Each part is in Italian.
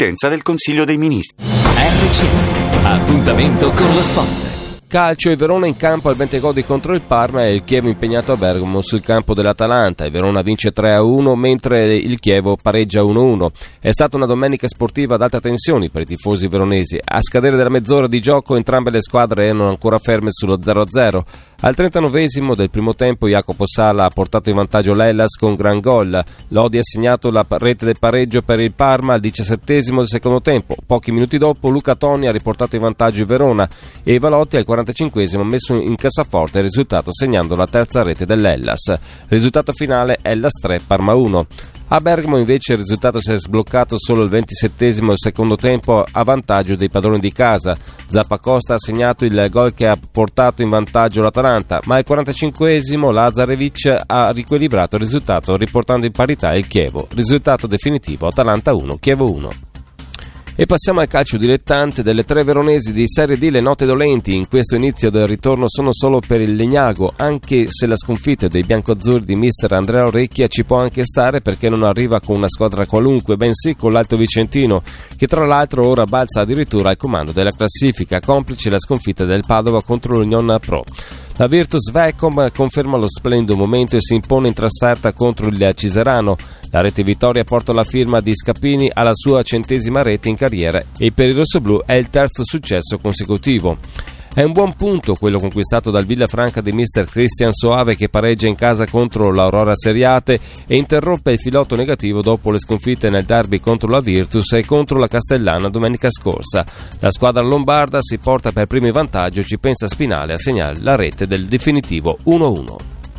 competenza del Consiglio dei Ministri. RCS, appuntamento con lo sport. Calcio, il Verona in campo al Bentegodi contro il Parma e il Chievo impegnato a Bergamo sul campo dell'Atalanta. Il Verona vince 3-1 mentre il Chievo pareggia 1-1. È stata una domenica sportiva ad alta tensione per i tifosi veronesi. A scadere della mezz'ora di gioco entrambe le squadre erano ancora ferme sullo 0-0. Al 39esimo del primo tempo Jacopo Sala ha portato in vantaggio l'Hellas con gran gol. Lodi ha segnato la rete del pareggio per il Parma al 17esimo del secondo tempo. Pochi minuti dopo Luca Toni ha riportato in vantaggio il Verona e Valotti al 45esimo ha messo in cassaforte il risultato segnando la terza rete dell'Hellas. Risultato finale Hellas 3, Parma 1. A Bergamo invece il risultato si è sbloccato solo il 27esimo del secondo tempo a vantaggio dei padroni di casa. Zappacosta ha segnato il gol che ha portato in vantaggio l'Atalanta, ma al 45esimo Lazarevic ha riequilibrato il risultato riportando in parità il Chievo. Risultato definitivo Atalanta 1, Chievo 1. E passiamo al calcio dilettante. Delle tre veronesi di Serie D le note dolenti in questo inizio del ritorno sono solo per il Legnago, anche se la sconfitta dei biancoazzurri di mister Andrea Orecchia ci può anche stare perché non arriva con una squadra qualunque, bensì con l'Alto Vicentino, che tra l'altro ora balza addirittura al comando della classifica, complice la sconfitta del Padova contro l'Unione Pro. La Virtus Vecom conferma lo splendido momento e si impone in trasferta contro il Ciserano. La rete vittoria porta la firma di Scappini alla sua 100ª rete in carriera e per i rossoblù è il terzo successo consecutivo. È un buon punto quello conquistato dal Villafranca di mister Cristian Soave, che pareggia in casa contro l'Aurora Seriate e interrompe il filotto negativo dopo le sconfitte nel derby contro la Virtus e contro la Castellana domenica scorsa. La squadra lombarda si porta per primo in vantaggio, ci pensa Spinale a segnare la rete del definitivo 1-1.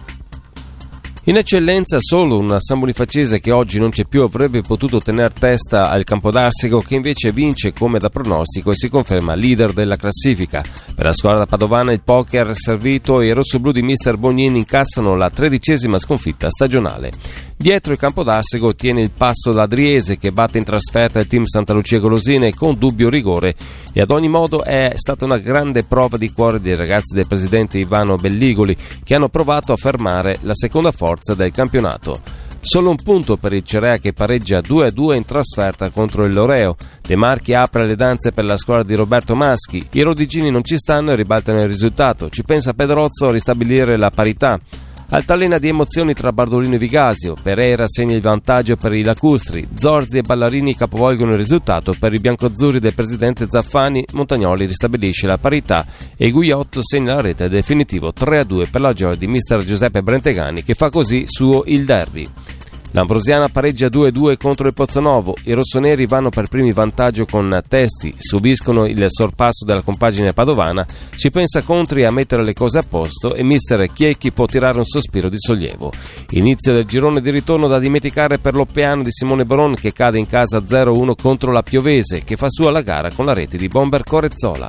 In eccellenza solo una San Bonifacese che oggi non c'è più avrebbe potuto tener testa al Campodarsego, che invece vince come da pronostico e si conferma leader della classifica. Per la squadra padovana il poker è servito e i rossoblù di mister Bognini incassano la 13ª sconfitta stagionale. Dietro il Campodarsego tiene il passo l'Adriese, che batte in trasferta il team Santa Lucia Golosine con dubbio rigore, e ad ogni modo è stata una grande prova di cuore dei ragazzi del presidente Ivano Belligoli, che hanno provato a fermare la seconda forza del campionato. Solo un punto per il Cerea, che pareggia 2-2 in trasferta contro il Loreo. De Marchi apre le danze per la squadra di Roberto Maschi. I rodigini non ci stanno e ribaltano il risultato. Ci pensa Pedrozzo a ristabilire la parità. Altalena di emozioni tra Bardolino e Vigasio. Pereira segna il vantaggio per i lacustri. Zorzi e Ballarini capovolgono il risultato per i biancoazzurri del presidente Zaffani. Montagnoli ristabilisce la parità e Guiotto segna la rete definitivo 3-2 per la gioia di mister Giuseppe Brentegani, che fa così suo il derby. L'Ambrosiana pareggia 2-2 contro il Pozzonovo. I rossoneri vanno per primi vantaggio con Testi, subiscono il sorpasso della compagine padovana. Ci pensa Contri a mettere le cose a posto e mister Chiecchi può tirare un sospiro di sollievo. Inizio del girone di ritorno da dimenticare per l'Oppeano di Simone Boron, che cade in casa 0-1 contro la Piovese, che fa sua la gara con la rete di Bomber Corezzola.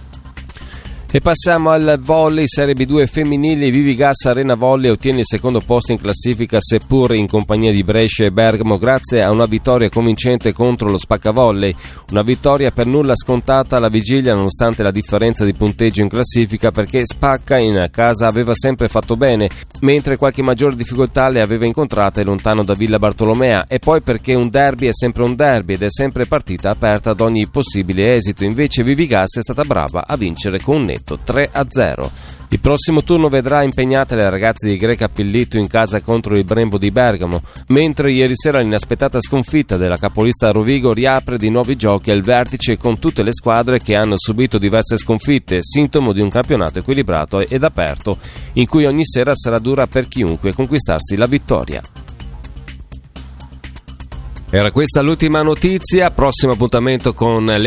E passiamo al volley Serie B2 femminili. Vivigas Arena Volley ottiene il secondo posto in classifica, seppur in compagnia di Brescia e Bergamo, grazie a una vittoria convincente contro lo Spaccavolley. Una vittoria per nulla scontata alla vigilia, nonostante la differenza di punteggio in classifica, perché Spacca in casa aveva sempre fatto bene, mentre qualche maggiore difficoltà le aveva incontrate lontano da Villa Bartolomea, e poi perché un derby è sempre un derby ed è sempre partita aperta ad ogni possibile esito. Invece Vivigas è stata brava a vincere con un netto 3-0. Il prossimo turno vedrà impegnate le ragazze di Greca Pillitto in casa contro il Brembo di Bergamo, mentre ieri sera l'inaspettata sconfitta della capolista Rovigo riapre di nuovi giochi al vertice con tutte le squadre che hanno subito diverse sconfitte, sintomo di un campionato equilibrato ed aperto in cui ogni sera sarà dura per chiunque conquistarsi la vittoria. Era questa l'ultima notizia. Prossimo appuntamento con